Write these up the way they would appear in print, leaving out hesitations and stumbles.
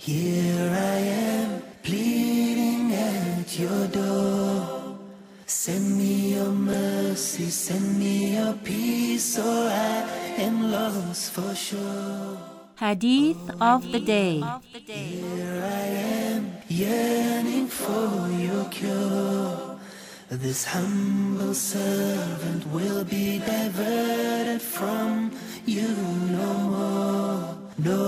Here I am, pleading at your door. Send me your mercy, send me your peace, or I am lost for sure. Hadith of the Day. Here I am, yearning for your cure. This humble servant will be diverted from you no more, no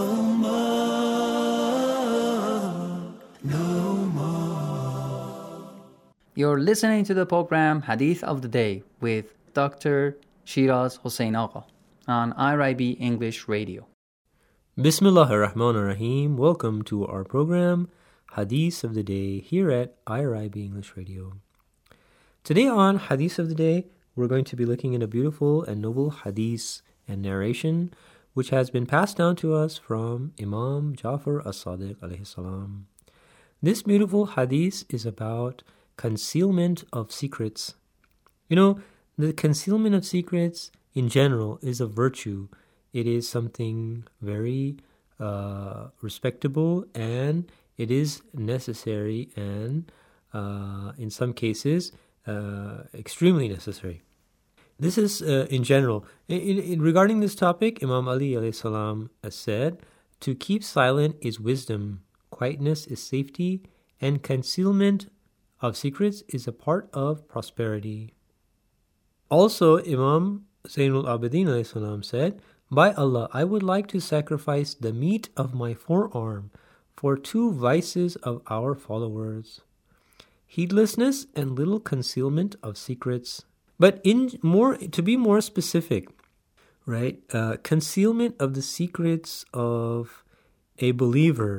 more, no more. You're listening to the program Hadith of the Day with Dr. Shiraz Hossein Agha on IRIB English Radio. Bismillahir Rahmanir Rahim. Welcome to our program Hadith of the Day here at IRIB English Radio. Today on Hadith of the Day, we're going to be looking at a beautiful and noble hadith and narration which has been passed down to us from Imam Ja'far as-Sadiq alayhi salam. This beautiful hadith is about concealment of secrets. You know, the concealment of secrets in general is a virtue. It is something very respectable, and it is necessary, and in some cases, extremely necessary. This is in general. Regarding this topic, Imam Ali alayhi salam has said, to keep silent is wisdom, quietness is safety, and concealment of secrets is a part of prosperity. Also, Imam Zainul Abidin alayhi salam said, by Allah, I would like to sacrifice the meat of my forearm for two vices of our followers: heedlessness and little concealment of secrets. But to be more specific, right? Concealment of the secrets of a believer,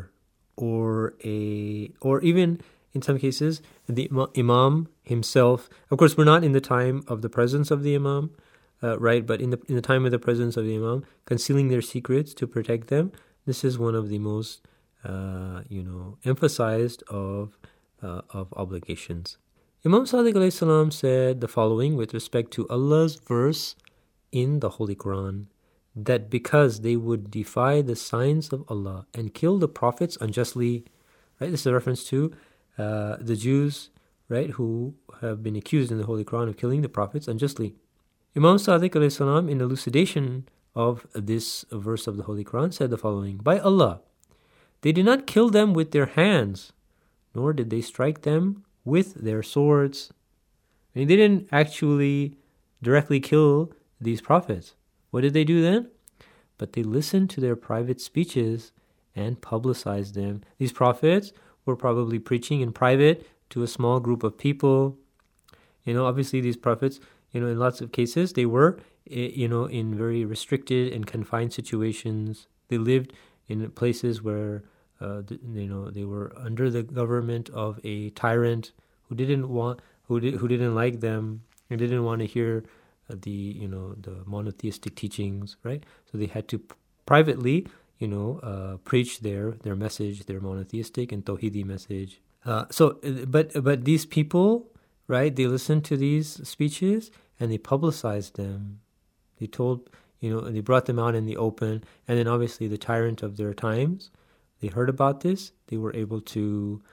or even in some cases the Imam himself. Of course, we're not in the time of the presence of the Imam, right? But in the time of the presence of the Imam, concealing their secrets to protect them. This is one of the most emphasized of obligations. Imam Sadiq alayhi salam said the following with respect to Allah's verse in the Holy Quran, that because they would defy the signs of Allah and kill the prophets unjustly, right? This is a reference to the Jews, right, who have been accused in the Holy Quran of killing the prophets unjustly. Imam Sadiq alayhi salam, in elucidation of this verse of the Holy Quran, said the following: by Allah, they did not kill them with their hands, nor did they strike them with their swords. I mean, they didn't actually directly kill these prophets. What did they do then? But they listened to their private speeches and publicized them. These prophets were probably preaching in private to a small group of people. Obviously these prophets, in lots of cases, they were, in very restricted and confined situations. They lived in places where they were under the government of a tyrant who didn't like them and didn't want to hear the monotheistic teachings, right? So they had to privately, preach their message, their monotheistic and tawhidi message. But these people, right? They listened to these speeches and they publicized them. They told, they brought them out in the open, and then obviously the tyrant of their times, they heard about this. They were able to,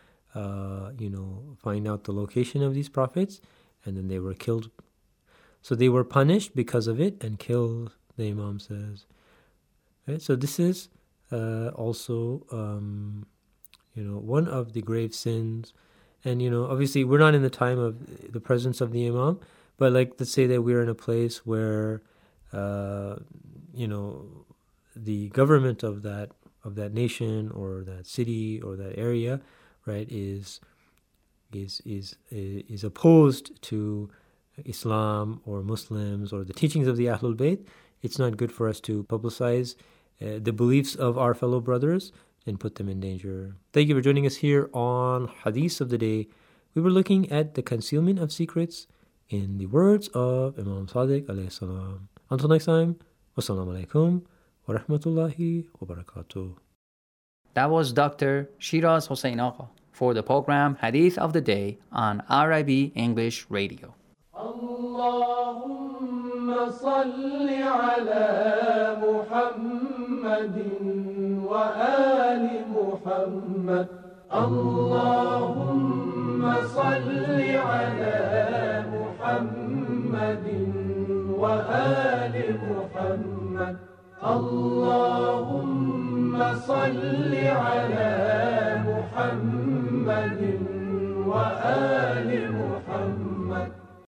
find out the location of these prophets, and then they were killed. So they were punished because of it and killed, the Imam says. Right? So this is also, one of the grave sins. And, obviously we're not in the time of the presence of the Imam, but let's say that we're in a place where, the government of that nation or that city or that area, right, is opposed to Islam or Muslims or the teachings of the Ahlul Bayt. It's not good for us to publicize the beliefs of our fellow brothers and put them in danger. Thank you for joining us here on Hadith of the Day. We were looking at the concealment of secrets in the words of Imam Sadiq alayhi salam. Until next time, wassalamu alaikum wa rahmatullahi wa barakatuh. That was Dr. Shiraz Hossein Agha for the program Hadith of the Day on IRIB English Radio. Allahumma salli ala Muhammadin wa ali Muhammad. محمد اللهم صل على محمد وآل محمد اللهم صل على محمد وآل محمد